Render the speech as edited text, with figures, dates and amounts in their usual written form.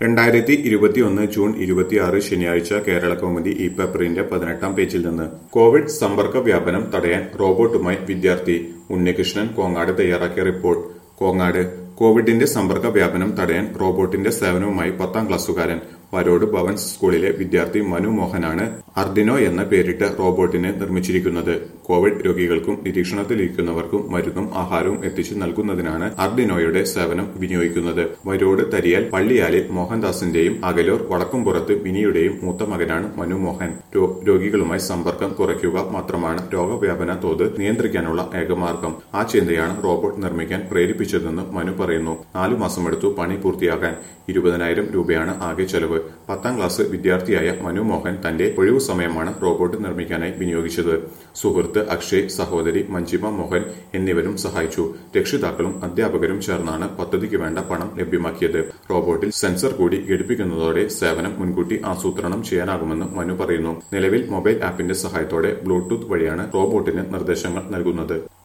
2021 June 26 ശനിയാഴ്ച കേരളകൗമുദി ഈ പേപ്പറിന്റെ 18-ാം പേജിൽ നിന്ന് കോവിഡ് സമ്പർക്ക വ്യാപനം തടയാൻ റോബോട്ടുമായി വിദ്യാർത്ഥി ഉണ്ണികൃഷ്ണൻ കോങ്ങാട് തയ്യാറാക്കിയ റിപ്പോർട്ട് കോങ്ങാട് കോവിഡിന്റെ സമ്പർക്ക വ്യാപനം തടയാൻ റോബോട്ടിന്റെ സേവനവുമായി 10ാം ക്ലാസ്സുകാരൻ വരോട് ഭവൻസ് സ്കൂളിലെ വിദ്യാർത്ഥി മനു മോഹനാണ് അർഡിനോ എന്ന പേരിട്ട റോബോട്ടിനെ നിർമ്മിച്ചിരിക്കുന്നത്. കോവിഡ് രോഗികൾക്കും നിരീക്ഷണത്തിലിരിക്കുന്നവർക്കും മരുന്നും ആഹാരവും എത്തിച്ചു നൽകുന്നതിനാണ് അർഡിനോയുടെ സേവനം വിനിയോഗിക്കുന്നത്. വരോട് തരിയാൽ പള്ളിയാലിൽ മോഹൻദാസിന്റെയും അകലൂർ വടക്കുംപുറത്ത് മിനിയുടെയും മൂത്ത മകനാണ് മനു മോഹൻ. രോഗികളുമായി സമ്പർക്കം കുറയ്ക്കുക മാത്രമാണ് രോഗവ്യാപന തോത് നിയന്ത്രിക്കാനുള്ള ഏകമാർഗം. ആ ചിന്തയാണ് റോബോട്ട് നിർമ്മിക്കാൻ പ്രേരിപ്പിച്ചതെന്ന് മനു പറയുന്നു. 4 മാസമെടുത്തു പണി പൂർത്തിയാക്കാൻ. 20,000 രൂപയാണ് ആകെ ചെലവ്. 10ാം ക്ലാസ് വിദ്യാർത്ഥിയായ മനു മോഹൻ തന്റെ ഒഴിവു സമയമാണ് റോബോട്ട് നിർമ്മിക്കാനായി വിനിയോഗിച്ചത്. സുഹൃത്ത് അക്ഷയ്, സഹോദരി മഞ്ജിമ മോഹൻ എന്നിവരും സഹായിച്ചു. രക്ഷിതാക്കളും അധ്യാപകരും ചേർന്നാണ് പദ്ധതിക്ക് വേണ്ട പണം ലഭ്യമാക്കിയത്. റോബോട്ടിൽ സെൻസർ കൂടി ഘടിപ്പിക്കുന്നതോടെ സേവനം മുൻകൂട്ടി ആസൂത്രണം ചെയ്യാനാകുമെന്ന് മനു പറയുന്നു. നിലവിൽ മൊബൈൽ ആപ്പിന്റെ സഹായത്തോടെ ബ്ലൂടൂത്ത് വഴിയാണ് റോബോട്ടിന് നിർദ്ദേശങ്ങൾ നൽകുന്നത്.